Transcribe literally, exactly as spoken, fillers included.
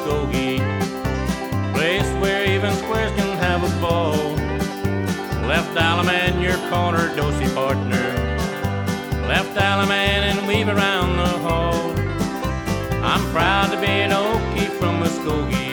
Muskogee, place where even squares can have a ball. Left Alaman, your corner dosey partner. Left Alaman and weave around the hall. I'm proud to be an Okie from Muskogee.